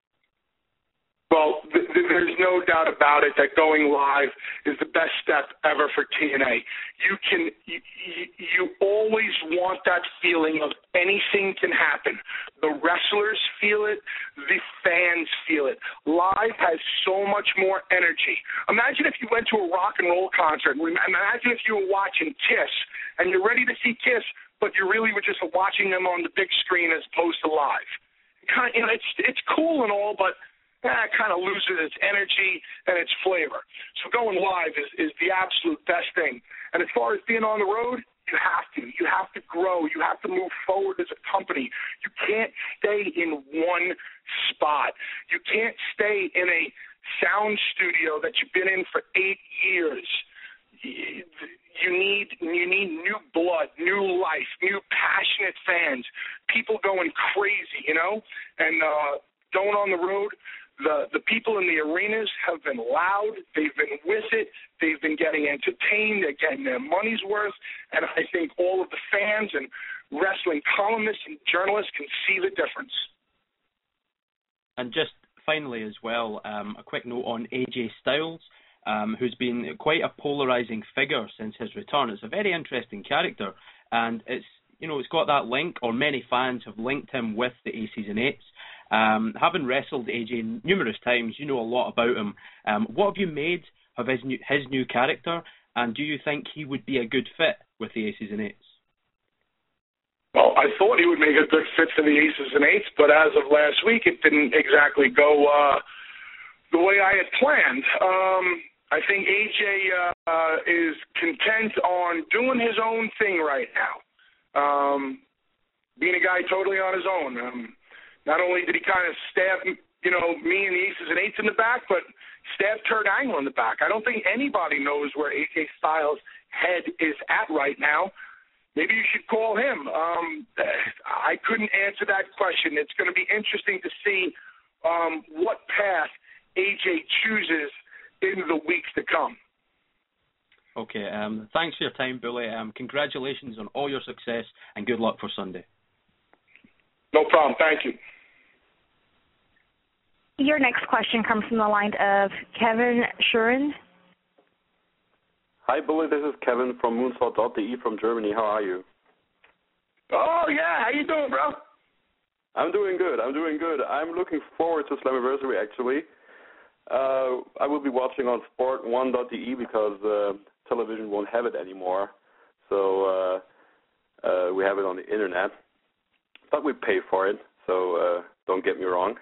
S4: Well, th- th- there's no doubt about it that going live is the best step ever for T N A. You can, you, you, you always want that feeling of anything can happen. The wrestlers feel it, the fans feel it. Live has so much more energy. Imagine if you went to a rock and roll concert. Imagine if you were watching Kiss and you're ready to see Kiss, but you really were just watching them on the big screen as opposed to live. Kind of, you know, it's it's cool and all, but eh, it kind of loses its energy and its flavor. So going live is, is the absolute best thing. And as far as being on the road, you have to. You have to grow. You have to move forward as a company. You can't stay in one spot. You can't stay in a sound studio that you've been in for eight years. You need you need new blood, new life, new passionate fans, people going crazy, you know? And uh, going on the road, The the people in the arenas have been loud. They've been with it. They've been getting entertained. They're getting their money's worth. And I think all of the fans and wrestling columnists and journalists can see the difference.
S15: And just finally as well, um, a quick note on A J Styles, um, who's been quite a polarizing figure since his return. It's a very interesting character, and it's you know it's got that link, or many fans have linked him with the Aces and Eights. Um, having wrestled A J numerous times, you know a lot about him. Um, what have you made of his new, his new character, and do you think he would be a good fit with the Aces and Eights?
S4: Well, I thought he would make a good fit for the Aces and Eights, but as of last week, it didn't exactly go uh, the way I had planned. Um, I think A J uh, is content on doing his own thing right now, um, being a guy totally on his own. Um, Not only did he kind of stab, you know, me and the Aces and Eights in the back, but stabbed Kurt Angle in the back. I don't think anybody knows where A J Styles' head is at right now. Maybe you should call him. Um, I couldn't answer that question. It's going to be interesting to see um, what path A J chooses in the weeks to come.
S15: Okay, um, thanks for your time, Bully. Um, congratulations on all your success, and good luck for Sunday.
S4: No problem. Thank you.
S2: Your next question comes from the line of Kevin Shuren.
S16: Hi, Bully. This is Kevin from moonsault dot d e from Germany. How are you?
S4: Oh, yeah. How you doing, bro?
S16: I'm doing good. I'm doing good. I'm looking forward to Slammiversary, actually. Uh, I will be watching on sport one dot d e because uh, television won't have it anymore. So uh, uh, we have it on the Internet. But we pay for it, so uh, don't get me wrong.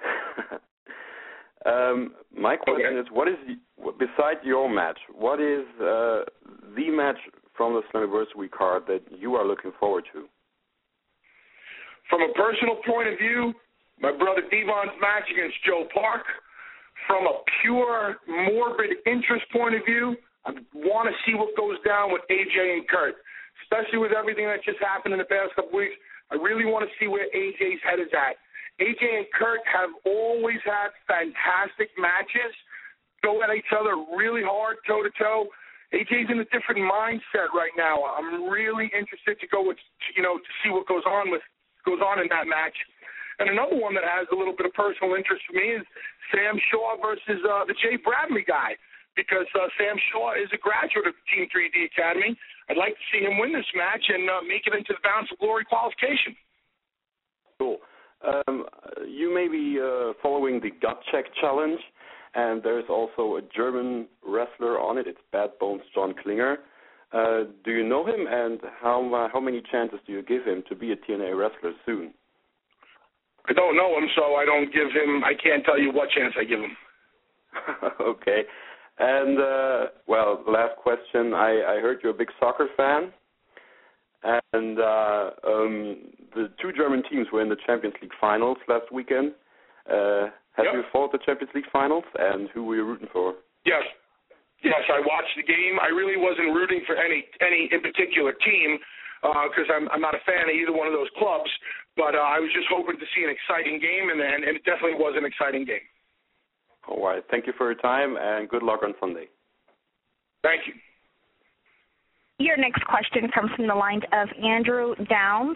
S16: um, my question okay. is, what is, besides your match, what is uh, the match from the Slammiversary card that you are looking forward to?
S4: From a personal point of view, my brother Devon's match against Joe Park. From a pure morbid interest point of view, I want to see what goes down with A J and Kurt, especially with everything that just happened in the past couple weeks. I really want to see where A J's head is at. A J and Kurt have always had fantastic matches, go at each other really hard, toe-to-toe. A J's in a different mindset right now. I'm really interested to go with, you know, to see what goes on with goes on in that match. And another one that has a little bit of personal interest for me is Sam Shaw versus uh, the Jay Bradley guy, because uh, Sam Shaw is a graduate of Team three D Academy. I'd like to see him win this match and uh, make it into the Bounce of Glory qualification.
S16: Cool. Um, you may be uh, following the Gut Check Challenge, and there's also a German wrestler on it. It's Bad Bones John Klinger. Uh, do you know him, and how uh, how many chances do you give him to be a T N A wrestler soon?
S4: I don't know him, so I don't give him. I can't tell you what chance I give him.
S16: Okay. And, uh, well, last question. I, I heard you're a big soccer fan, and uh, um, the two German teams were in the Champions League finals last weekend. Uh, have yep. you followed the Champions League finals, and who were you rooting for?
S4: Yes. Yes, I watched the game. I really wasn't rooting for any any in particular team because uh, I'm, I'm not a fan of either one of those clubs, but uh, I was just hoping to see an exciting game, and, and it definitely was an exciting game.
S16: All right. Thank you for your time, and good luck on Sunday.
S4: Thank you.
S2: Your next question comes from the line of Andrew Downs.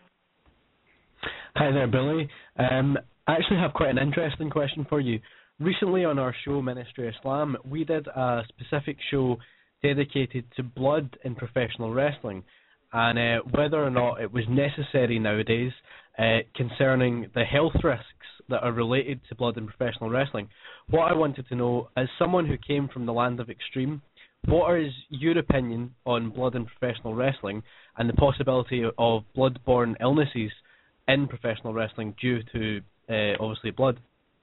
S17: Hi there, Billy. Um, I actually have quite an interesting question for you. Recently on our show, Ministry of Slam, we did a specific show dedicated to blood in professional wrestling and uh, whether or not it was necessary nowadays uh, concerning the health risks that are related to blood in professional wrestling. What I wanted to know, as someone who came from the land of extreme, what is your opinion on blood in professional wrestling and the possibility of blood-borne illnesses in professional wrestling due to, uh, obviously, blood?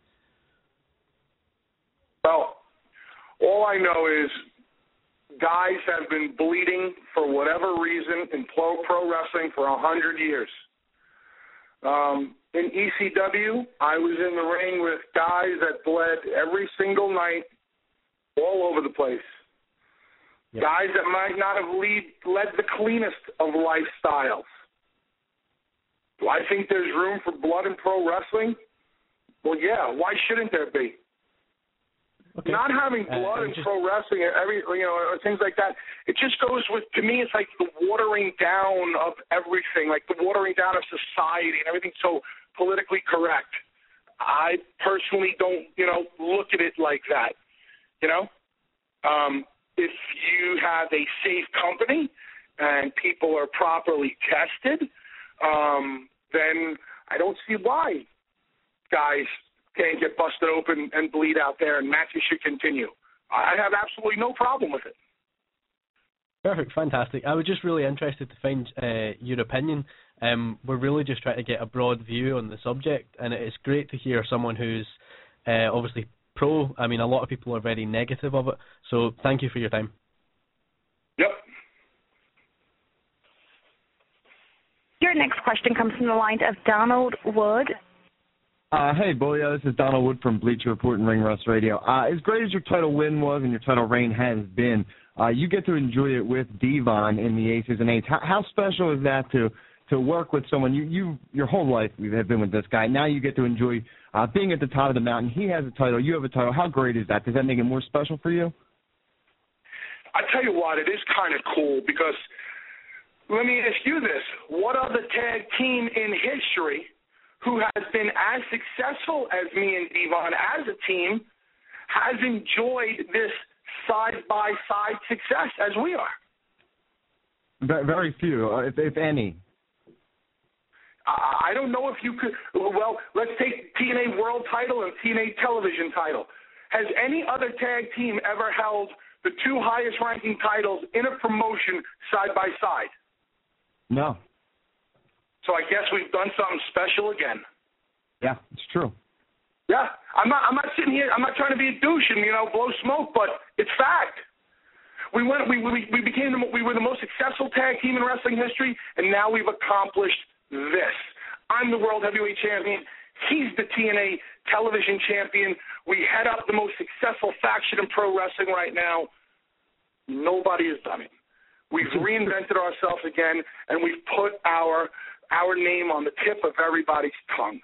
S4: Well, all I know is guys have been bleeding for whatever reason in pro, pro wrestling for a hundred years. Um, in E C W, I was in the ring with guys that bled every single night all over the place. Yep. Guys that might not have lead, led the cleanest of lifestyles. Do I think there's room for blood in pro wrestling? Well, yeah. Why shouldn't there be? Okay. Not having blood uh, in just... pro wrestling, every you know, or things like that. It just goes with, to me, it's like the watering down of everything, like the watering down of society and everything's so politically correct. I personally don't, you know, look at it like that. You know, um, if you have a safe company and people are properly tested, um, then I don't see why guys can't get busted open and bleed out there, and matches should continue. I have absolutely no problem with it.
S17: Perfect, fantastic. I was just really interested to find uh, your opinion. Um, we're really just trying to get a broad view on the subject, and it's great to hear someone who's uh, obviously pro. I mean, a lot of people are very negative of it, so thank you for your time.
S4: Yep.
S2: Your next question comes from the line of Donald Wood.
S18: Uh, hey, Bully, this is Donald Wood from Bleacher Report and Ring Rust Radio. Uh, as great as your title win was and your title reign has been, uh, you get to enjoy it with Devon in the Aces and Eights. How, how special is that to to work with someone? You, you your whole life you have been with this guy. Now you get to enjoy uh, being at the top of the mountain. He has a title. You have a title. How great is that? Does that make it more special for you?
S4: I tell you what, it is kind of cool because let me ask you this: what other tag team in history who has been as successful as me and Devon as a team has enjoyed this side-by-side success as we are?
S18: Very few, if, if any.
S4: I don't know if you could. Well, let's take T N A World title and T N A Television title. Has any other tag team ever held the two highest-ranking titles in a promotion side-by-side?
S18: No.
S4: So I guess we've done something special again.
S18: Yeah, it's true.
S4: Yeah, I'm not. I'm not sitting here. I'm not trying to be a douche and you know blow smoke, but it's fact. We went. We we we became. The, we were the most successful tag team in wrestling history, and now we've accomplished this. I'm the world heavyweight champion. He's the T N A television champion. We head up the most successful faction in pro wrestling right now. Nobody has done it. We've reinvented ourselves again, and we've put our our name on the tip of everybody's tongue.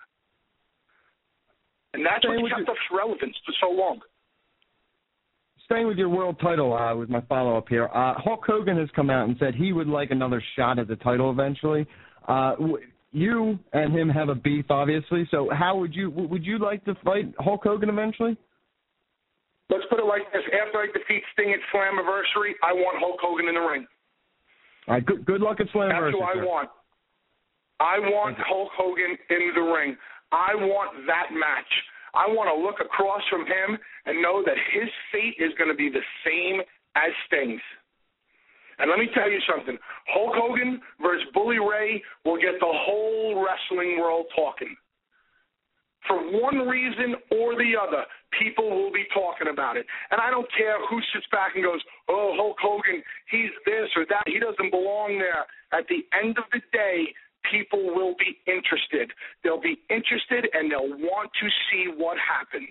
S4: And that's what kept us relevant for so long.
S18: Staying with your world title uh, with my follow-up here, uh, Hulk Hogan has come out and said he would like another shot at the title eventually. Uh, you and him have a beef, obviously, so how would you would you like to fight Hulk Hogan eventually?
S4: Let's put it like this. After I defeat Sting at Slammiversary, I want Hulk Hogan in the ring.
S18: All right, good, good luck at Slammiversary.
S4: That's what I want. I want Hulk Hogan in the ring. I want that match. I want to look across from him and know that his fate is going to be the same as Sting's. And let me tell you something. Hulk Hogan versus Bully Ray will get the whole wrestling world talking. For one reason or the other, people will be talking about it. And I don't care who sits back and goes, oh, Hulk Hogan, he's this or that. He doesn't belong there. At the end of the day, people will be interested. They'll be interested, and they'll want to see what happens.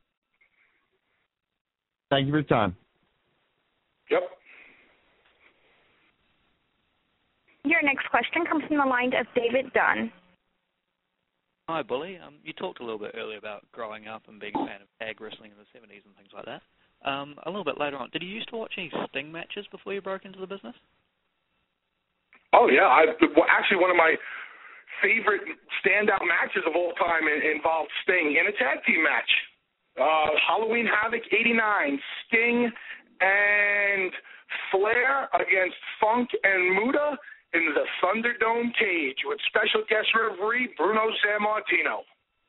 S18: Thank you for your time.
S4: Yep.
S2: Your next question comes from the line of David Dunn.
S19: Hi, Bully. Um, you talked a little bit earlier about growing up and being a fan of tag wrestling in the seventies and things like that. Um, a little bit later on, did you used to watch any Sting matches before you broke into the business?
S4: Oh yeah, I well, actually one of my favorite standout matches of all time involved Sting in a tag team match. Uh, Halloween Havoc eighty-nine, Sting and Flair against Funk and Muta in the Thunderdome cage with special guest referee Bruno Sammartino.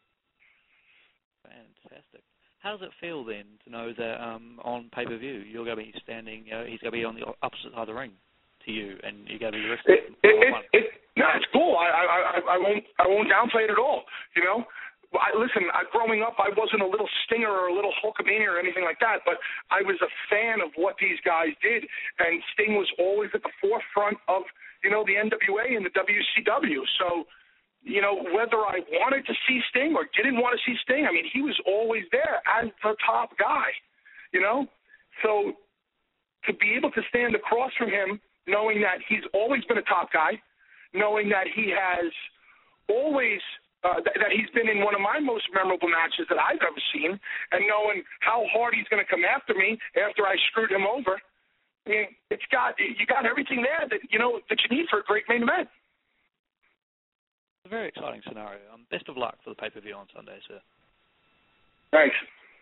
S19: Fantastic. How does it feel then to know that um, on pay-per-view you're going to be standing, you know, he's going to be on the opposite side of the ring to you, and you're going to be wrestling?
S4: It, it, it, it, no, it's cool. I, I, I, I won't, I won't downplay it at all. You know, I, listen. I, growing up, I wasn't a little Stinger or a little Hulkamania or anything like that, but I was a fan of what these guys did, and Sting was always at the forefront of, you know, the N W A and the W C W. So, you know, whether I wanted to see Sting or didn't want to see Sting, I mean, he was always there as the top guy. You know, so to be able to stand across from him, knowing that he's always been a top guy, knowing that he has always, uh, th- that he's been in one of my most memorable matches that I've ever seen, and knowing how hard he's going to come after me after I screwed him over, I mean, it's got, you got everything there that, you know, that you need for a great main event.
S19: It's a very exciting scenario. Um, best of luck for the pay-per-view on Sunday, sir.
S4: Thanks.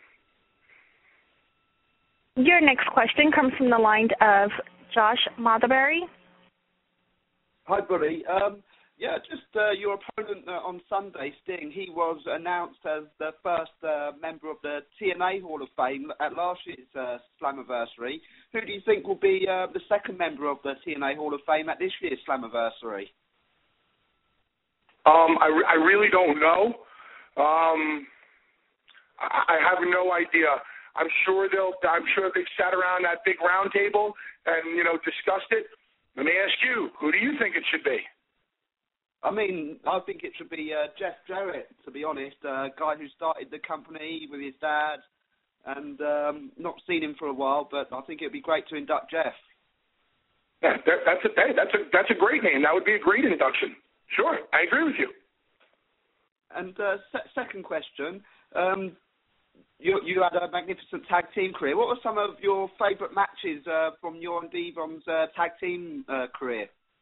S2: Your next question comes from the line of Josh Motherberry.
S11: Hi, buddy. Um, yeah, just uh, your opponent uh, on Sunday, Sting, he was announced as the first uh, member of the T N A Hall of Fame at last year's uh, Slammiversary. Who do you think will be uh, the second member of the T N A Hall of Fame at this year's Slammiversary?
S4: Um, I, re- I really don't know. Um, I, I have no idea. I'm sure they'll. I'm sure they've sat around that big round table and, you know, discussed it. Let me ask you, who do you think it should be?
S11: I mean, I think it should be uh, Jeff Jarrett, to be honest, a uh, guy who started the company with his dad, and um, not seen him for a while, but I think it would be great to induct Jeff.
S4: Yeah, that, that's a hey, that's a that's a great name. That would be a great induction. Sure, I agree with you.
S11: And uh, se- second question. Um, You, you had a magnificent tag team career. What were some of your favourite matches uh, from your and Devon's uh, tag team uh, career?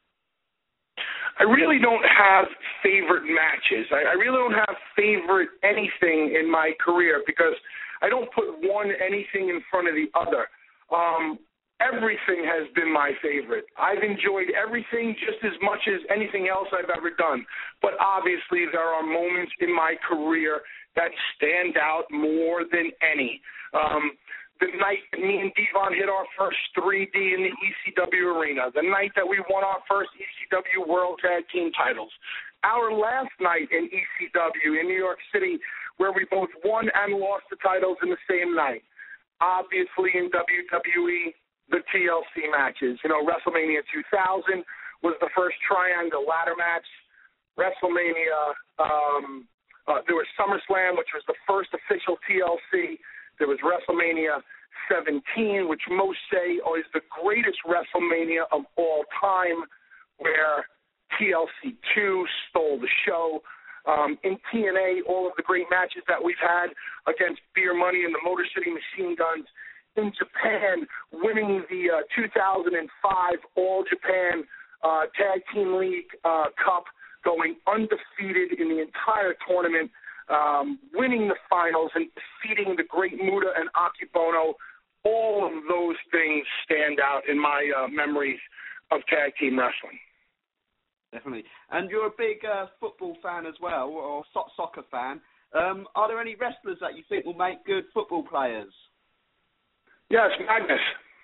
S4: I really don't have favorite matches. I, I really don't have favorite anything in my career because I don't put one anything in front of the other. Um, everything has been my favorite. I've enjoyed everything just as much as anything else I've ever done. But obviously there are moments in my career that stand out more than any. Um, the night me and Devon hit our first three D in the E C W arena, the night that we won our first E C W World Tag Team titles, our last night in E C W in New York City where we both won and lost the titles in the same night. Obviously in W W E, the T L C matches. You know, WrestleMania two thousand was the first triangle ladder match. WrestleMania, um, uh, there was SummerSlam, which was the first official T L C. There was WrestleMania seventeen, which most say oh, is the greatest WrestleMania of all time, where T L C two stole the show. Um, in T N A, all of the great matches that we've had against Beer Money and the Motor City Machine Guns. In Japan, winning the uh, two thousand five All Japan uh, Tag Team League uh, Cup, going undefeated in the entire tournament, um, winning the finals and defeating the great Muta and Akebono. All of those things stand out in my uh, memories of tag team wrestling.
S11: Definitely. And you're a big uh, football fan as well, or so- soccer fan. Um, are there any wrestlers that you think will make good football players?
S4: Yes, Magnus.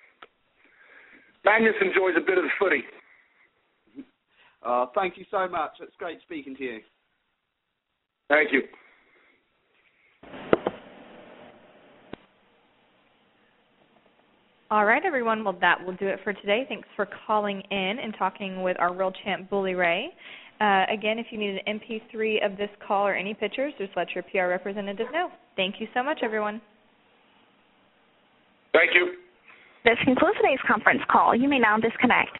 S4: Magnus enjoys a bit of the footy.
S11: Uh, thank you so much. It's great speaking to you.
S4: Thank you.
S1: All right, everyone. Well, that will do it for today. Thanks for calling in and talking with our world champ, Bully Ray. Uh, again, if you need an M P three of this call or any pictures, just let your P R representative know. Thank you so much, everyone.
S4: Thank you.
S2: This concludes today's conference call. You may now disconnect.